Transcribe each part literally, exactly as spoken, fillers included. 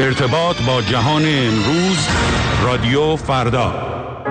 ارتباط با جهان امروز، رادیو فردا.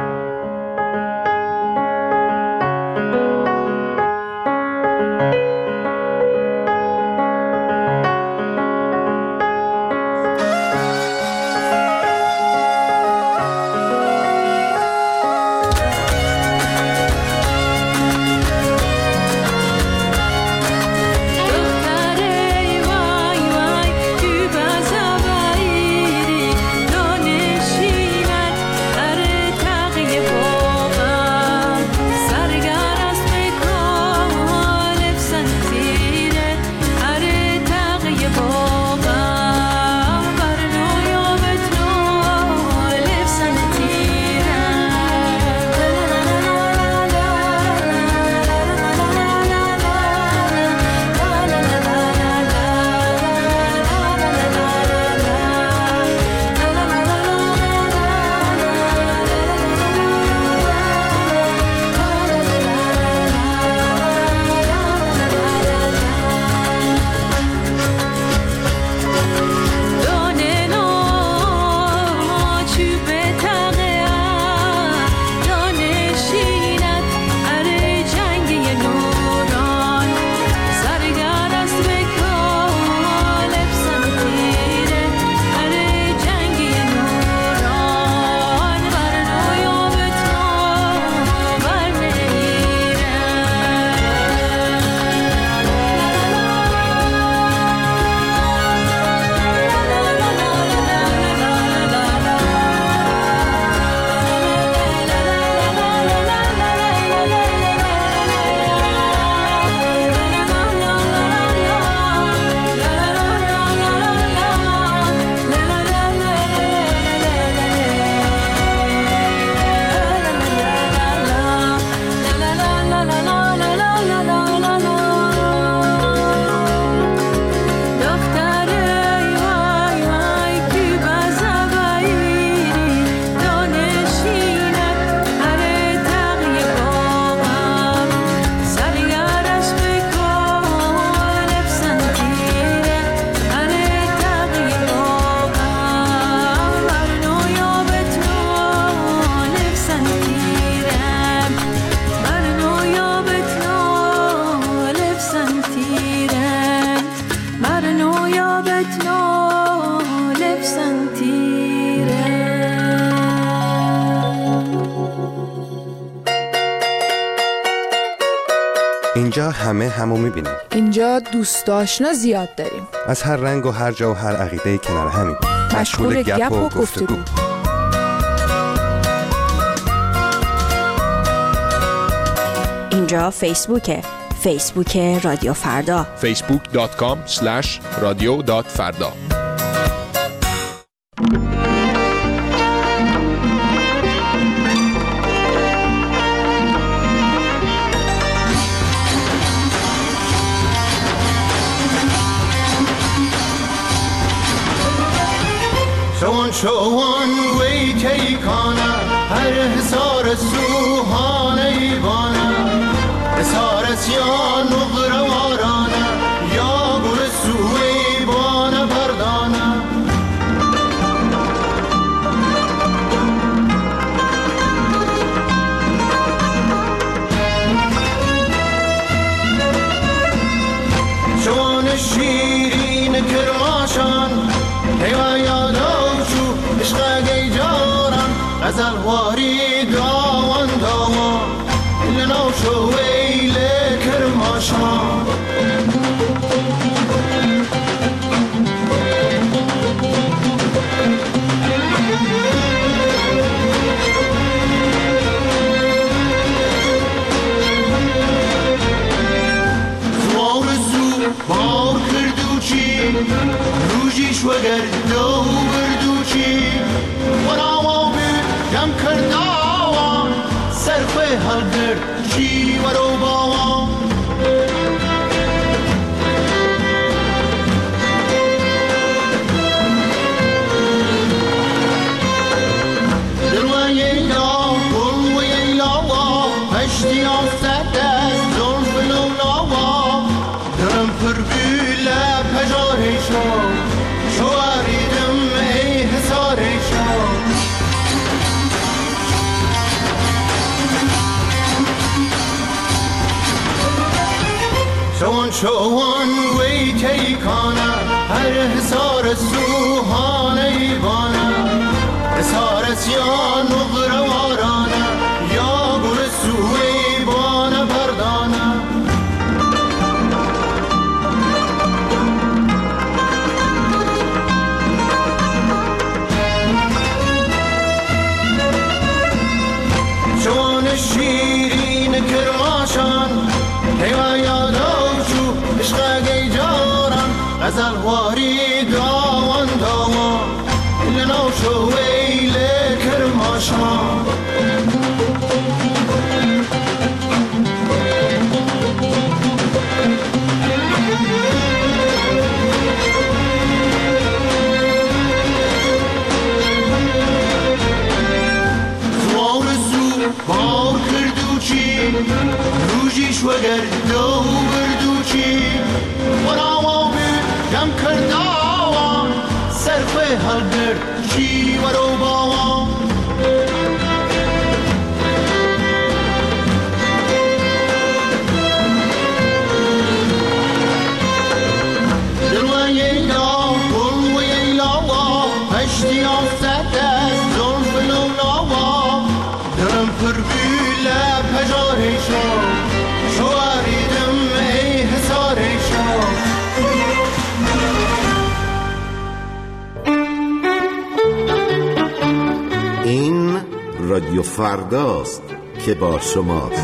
اینجا همه همو میبینیم. اینجا دوست آشنا زیاد داریم. از هر رنگ و هر جا و هر عقیده کنار همیم. مشغول گپ و گفتگو. اینجا فیسبوکه. فیسبوک رادیو فردا. فیسبوک دات کام اسلش رادیو دات فردا. شوان شوان وی کی کانا هر حسار سوهان ایوانا حسار سیان نغر وارانا یا گر سوی بانا بردانا شوان شیرین کرماشان هیوا یادا عشقی جارم غزل واری داوان داوان لنو شوی لکرماشان زوار زو بار کردو چی روژیش وگر دو بردو چی وراوا بی جم کرداوان سرخوی حل کرد چی ورو باوان دلوی ایلا گلوی ایلا پشتی آفت از زلف لولاوا درم پر بیله پجاری شو شواریدم چوان وی تیکانه هر حسار سوحانه بانه حسار سیان و غروارانه یا گل سوی بانه بردانه چون شیرین کرماشان هیوا یادو چو عشق گیجاران غزل واری داوان داوان لنو شو ویل کرماشان زوار زو بار کردو چی روژیش وگر دو بردو چی وراوا بی جم کرداوان صرف حل برد چی ورو باوان دلوان ییلا گل و ییلاوا پشتی آفزد از زلف لولاوا درم پر بیله پجارشا شواریدم ای حسارشا این رادیو فرداست که با شماست.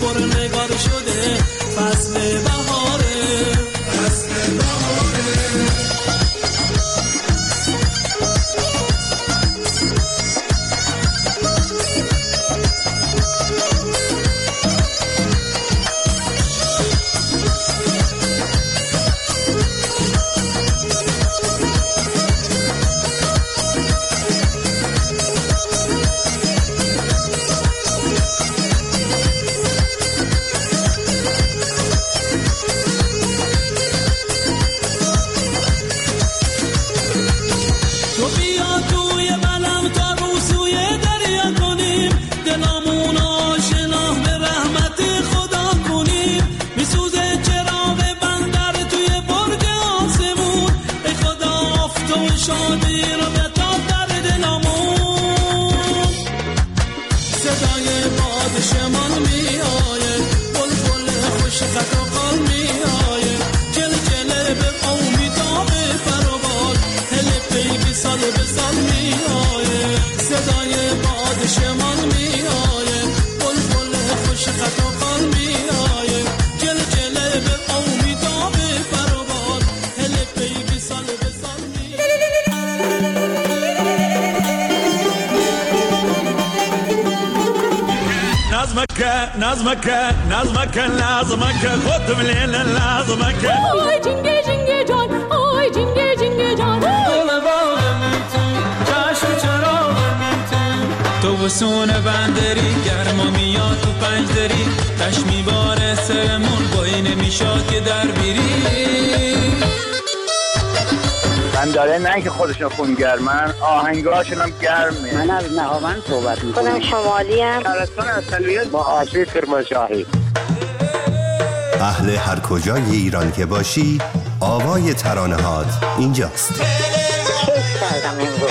فصل بهاره فصل بهاره نظمك نظمك لازمك خود مليل لازمك آی جنگه جنگه جان آی جنگه جنگه جان گل باغم تو چشم چراغم تو تو وسون بندری گرما میاد تو پنجدری تش میباره سرمون بایی نمیشاد که در بیری من داره نه که خودشون خونگرمن آهنگاشون هم گرمه. من از نهاوند صحبت میکنم. خودم شمالی هم شهرستان اصلیت با آشی کرمانشاهی. اهل هر کجای ایران که باشی آوای ترانه هات اینجاست. کیف کردم امروز.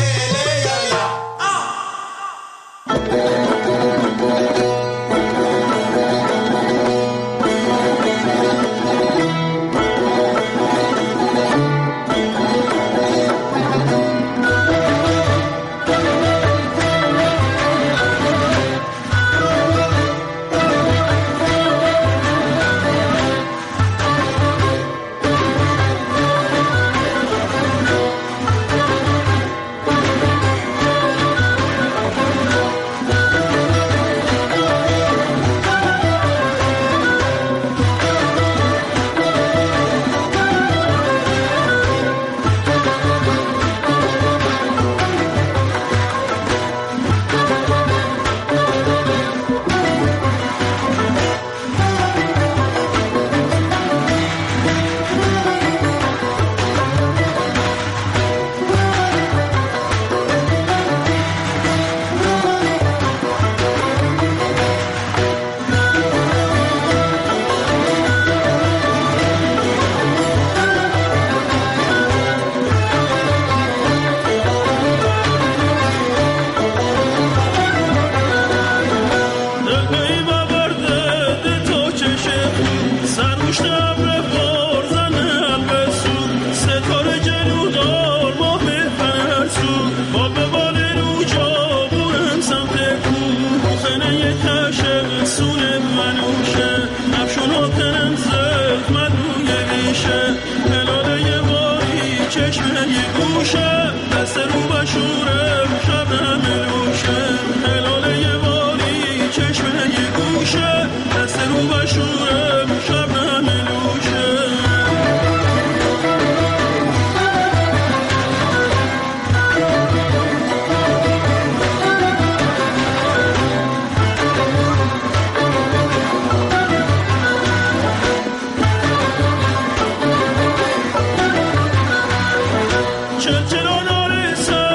چه چرا نارسم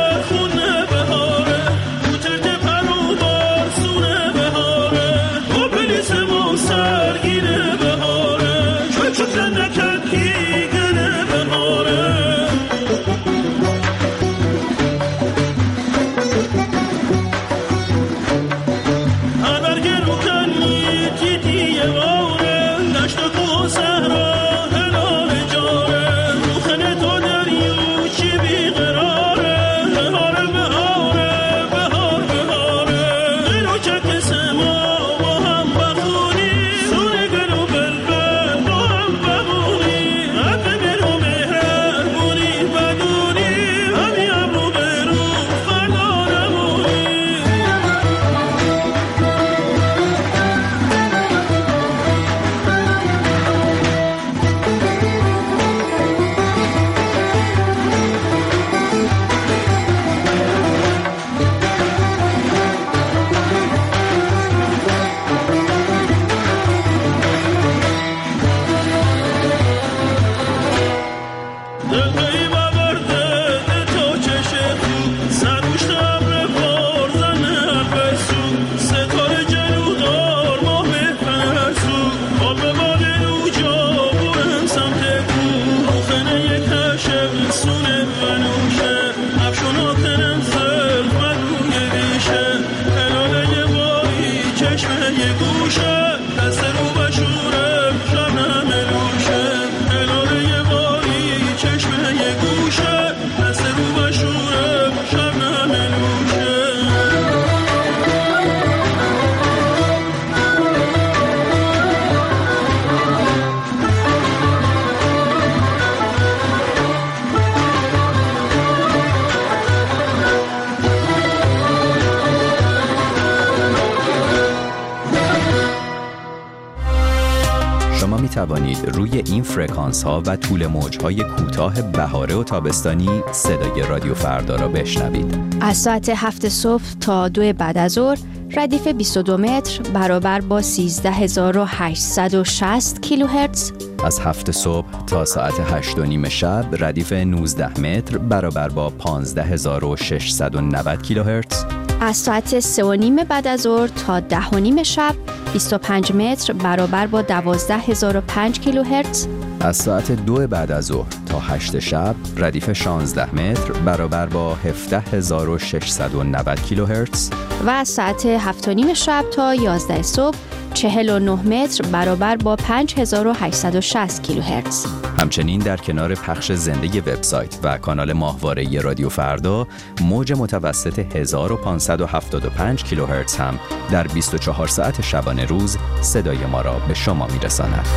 توانید روی این فرکانس ها و طول موج های کوتاه بهاره و تابستانی صدای رادیو فردا را بشنوید. از ساعت هفت صبح تا دو بعد از ظهر ردیف بیست و دو متر برابر با سیزده هزار و هشتصد و شصت کیلوهرتز. از هفت صبح تا ساعت هشت و نیم شب ردیف نوزده متر برابر با پانزده هزار و ششصد و نود کیلوهرتز. از ساعت سه و نیم بعد از ظهر تا ده و نیم شب بیست و پنج متر برابر با دوازده هزار و پنج کیلوهرتز. از ساعت دو بعد از ظهر تا هشت شب ردیف شانزده متر برابر با هفده هزار و ششصد و نود کیلوهرتز. و از ساعت هفت و نیم شب تا یازده صبح چهل و نه متر برابر با پنج هزار و هشتصد و شصت کیلوهرتز. همچنین در کنار پخش زنده وبسایت و کانال ماهواره رادیو فردا، موج متوسط هزار و پانصد و هفتاد و پنج کیلوهرتز هم در بیست و چهار ساعت شبانه روز صدای ما را به شما میرساند.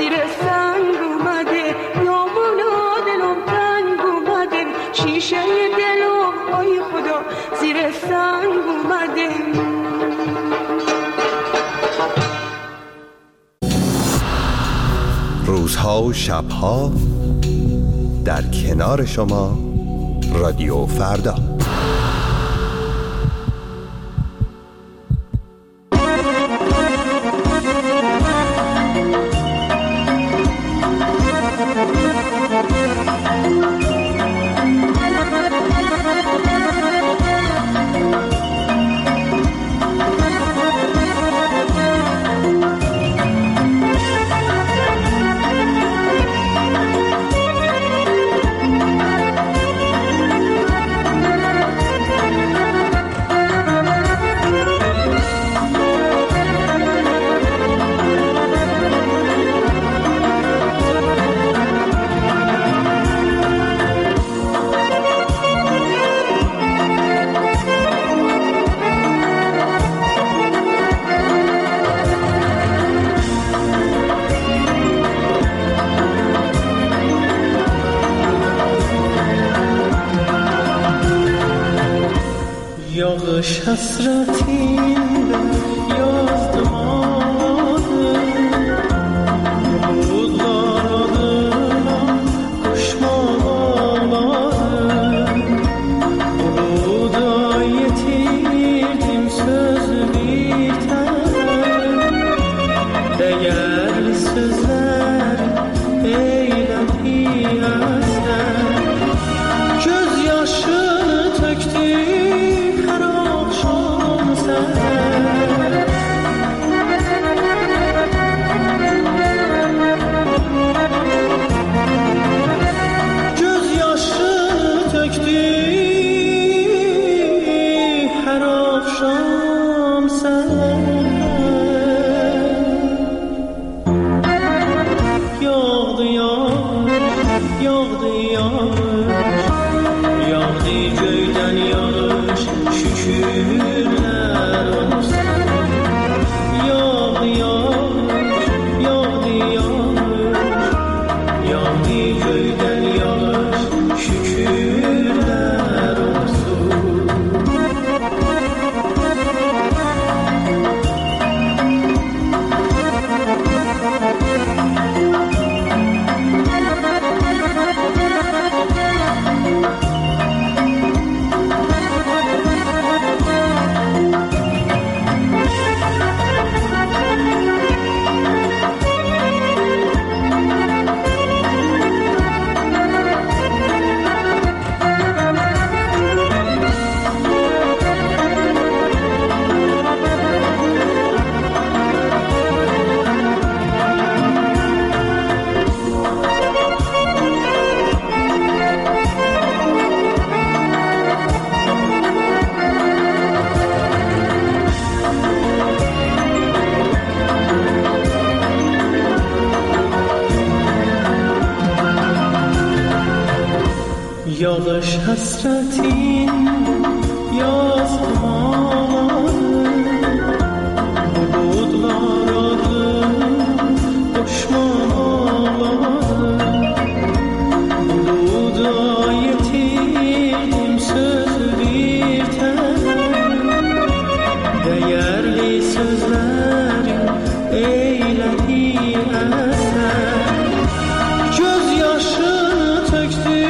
شیشه زیر سنگ اومده. روزها و شبها در کنار شما رادیو فردا. یادش حسرتی یاد ماده بود دارده من کشمان آماده بود آیتیدیم söz biter değerli sözler eyledi eser gözyaşını töktü یادش حسرتی یاز ماده بود لاراده دشمان آماده بود ayetiydim söz biter değerli sözlerin eyledi eser gözyaşını töktü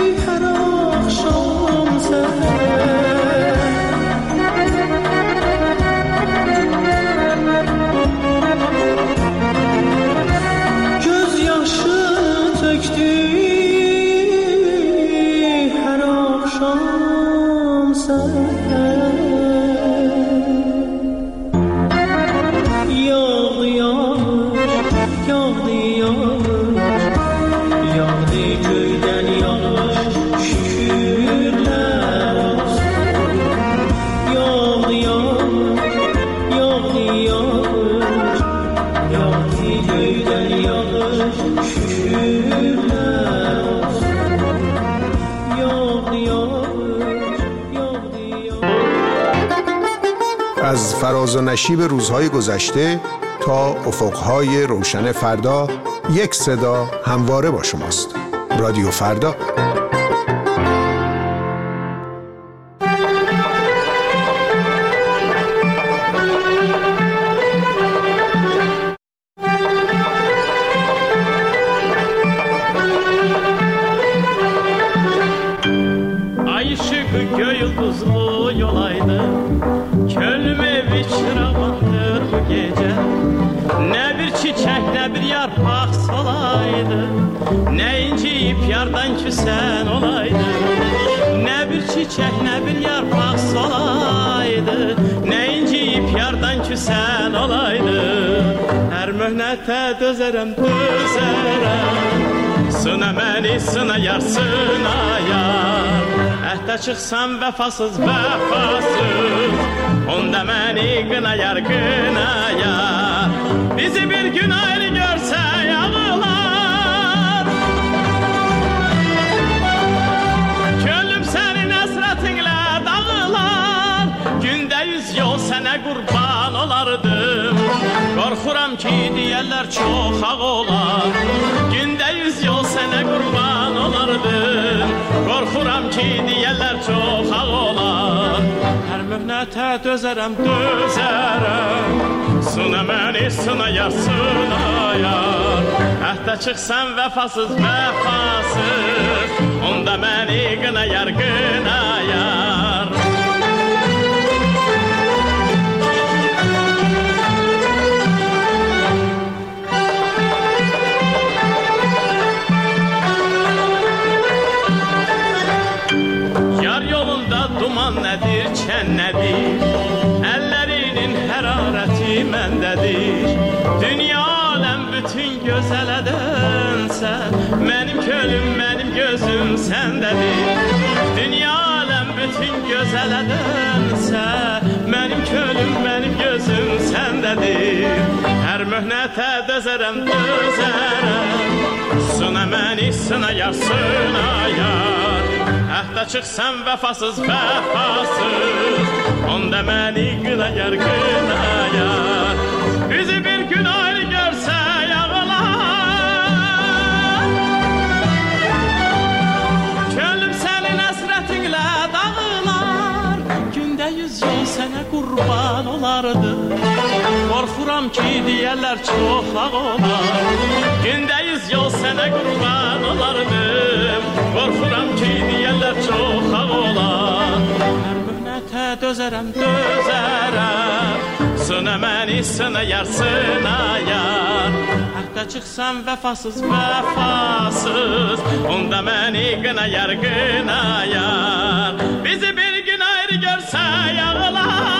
از فراز و نشیب روزهای گذشته تا افقهای روشن فردا، یک صدا همواره با شماست. رادیو فردا. çoxlu yolaydı. Könlüm evi çırağandır bu gece. Ne bir çiçek ne bir yarpak solaydı. Ne inciyip yardan küsen olaydı. Ne bir çiçek ne bir yarpak solaydı. Ne inciyip yardan küsen olaydı. Her möhnete dözerem dözerem. Sına məni sına yar sına yar. Əhdə çıxsam vəfasız vəfasız. Onda məni qına yar qına yar. Bizi bir gün ayrı görsə yağılar. Könlüm sənin əsrətinlə dağılar. Gündə yüz yol sənə qurban olardım. Qorxuram ki deyərlər çox ağ olar. Gündə yüz yol sənə qurban olardım. Qorxuram ki deyərlər çox ağ olar. Hər möhnətə dözərəm, dözərəm. Sına məni sına yar, sına yar. Əhdə çıxsam vəfasız, vəfasız. Onda məni qına yar, qına yar. Duman nədir, çən nədir? Əllərinin hərarəti məndədir. Dünya aləm bütün gözələdənsə, mənim könlüm, mənim gözüm səndədir. Dünya aləm bütün gözələdənsə, mənim könlüm, mənim gözüm səndədir. Hər möhnətə dözərəm, dözərəm. Sına məni, sına yar, sına yar. Əhdə çıxsam vəfasız, vəfasız. Onda məni qına yar, qına yar. Bizi bir gün ayrı görsə yağılar. Könlüm sənin əsrətinlə dağılar. Gündə yüz yol sənə qurban olardı. Qorxuram ki deyərlər çox ağ olar. Gündə yüz yol sənə qurban olardım. Qorxuram ki deyərlər çox ağ olar. Hər möhnətə dözərəm, dözərəm. Sına məni sına yar, sına yar. Əhdə çıxsam vəfasız, vəfasız. Onda məni qına yar, qına yar. Bizi bir gün ayrı görsə yağılar.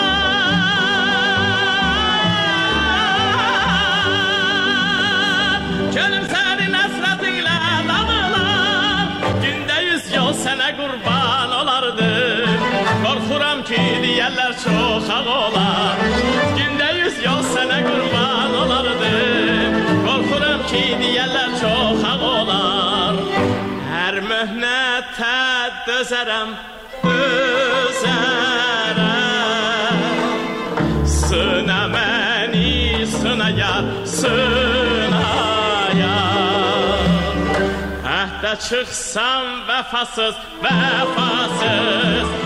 Könlüm sənin əsrətinlə dağılar. Gündə yüz yol sənə qurban olardım. Qorxuram ki deyərlər çox ağ olar. Gündə yüz yol sənə qurban olardım. Qorxuram ki deyərlər çox ağ olar. Hər möhnətə dözərəm, dözərəm. Sına məni, sına yar, sına Əhdə çıxsam vəfasız, vəfasız.